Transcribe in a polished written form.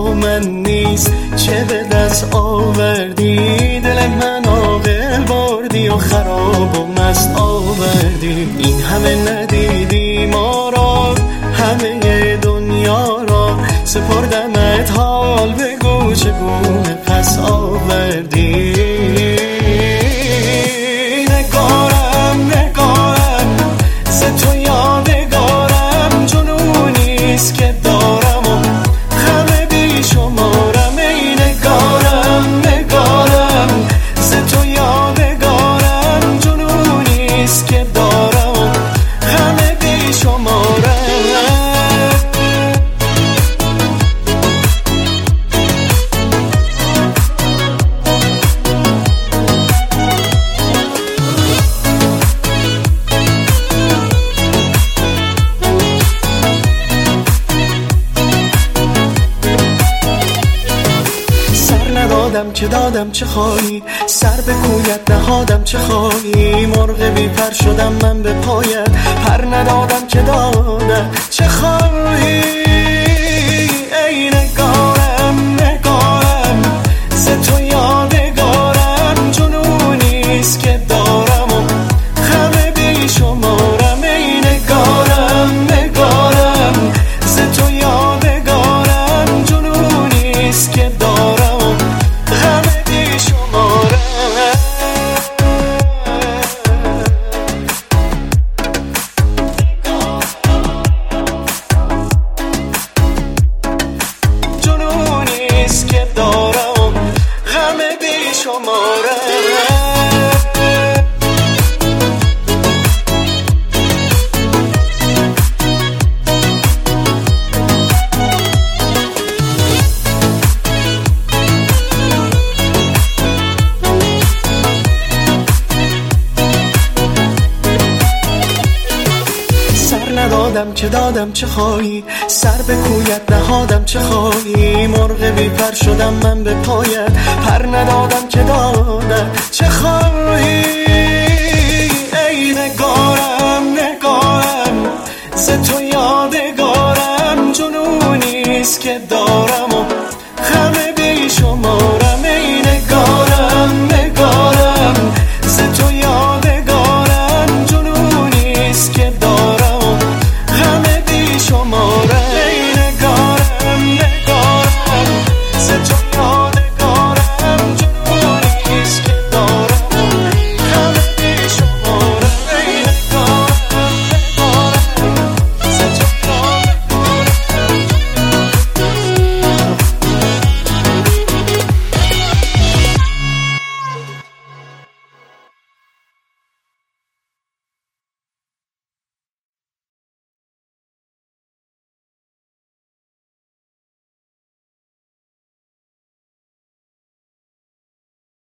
من نیست، چه به دست آوردی؟ دل من عاقل بردی و خراب و مست آوردی. این همه ندیدی ما را، همه دنیا را سپردمت، حال بگو چگونه پس آوردی؟ نگارم ز تو یادگارم، جنونیست که دارم و غم بی شمارم. ای نگارم ز تو یادگارم، جنونیست که دارم و غم بی شمارم. دادم که دادم چه خواهی، سر به کویت نهادم چه خواهی؟ مرغ بی پر شدم من به پایت، پر ندادم که دادم چه خواهی؟ ای نگارم ز تو یادگارم، جنونیست که دارم و غم بی شمارم. ای نگارم ز تو یادگارم، جنونیست که دارم و غم بی شمارم. جنونیست که دارم غم بی شمارم. دادم که دادم چه خواهی، سر به کویت نهادم چه خواهی؟ مرغ بی پر شدم من به پایت، پر ندادم که دادم چه خواهی؟